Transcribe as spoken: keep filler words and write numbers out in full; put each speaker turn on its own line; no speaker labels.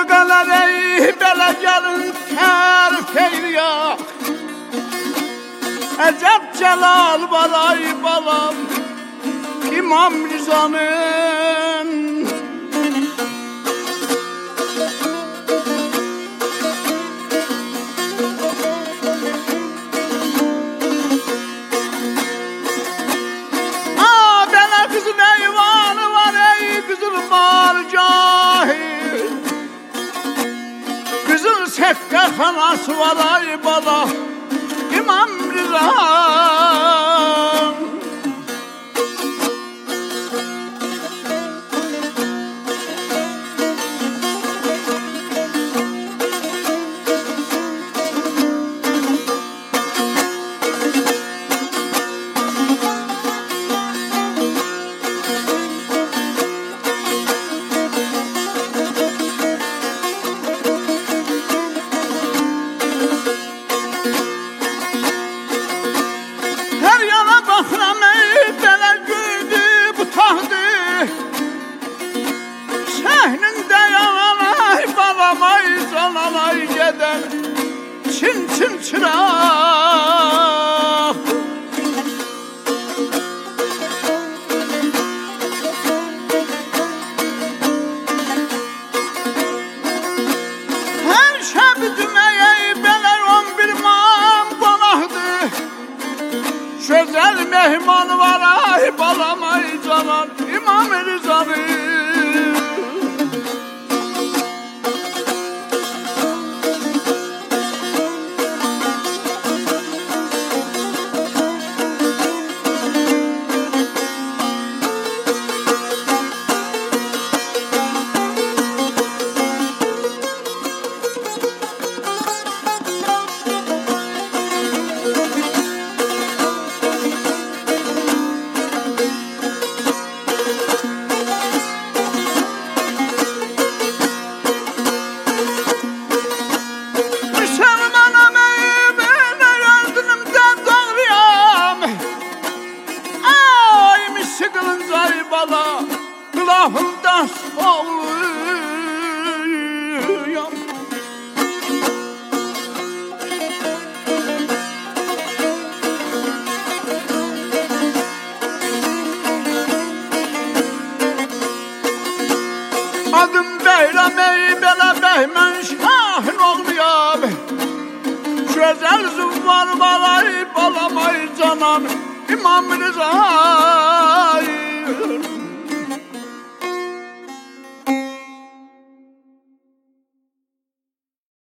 Ağalar ey belə gəlin tərfeyliyə Əcəb cəlal var ay balam İmam Rıza'nın Aa belə kızın eyvanı var ey kızıl var cahil Kızıl sekke xanası var ay bala İmam Rıza Çin çin çırak Her şəb düməyə belə on bir man qonaqdı Gözəl mehman var ay balam ay canan İmam Rıza'nı Kılafımdan soğuyum Adım Beyram ey belə Bəhmən Şahın oğluyam Gözəl züvvar var ay balam ay canan İmam Rıza'yı